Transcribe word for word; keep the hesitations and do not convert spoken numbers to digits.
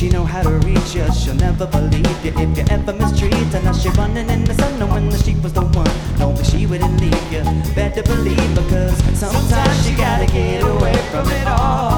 She know how to reach you, she'll never believe you if you ever mistreat her. Now she running in the sun knowing that she was the one, knowing she wouldn't leave you. Better believe, because sometimes you gotta get away from it all.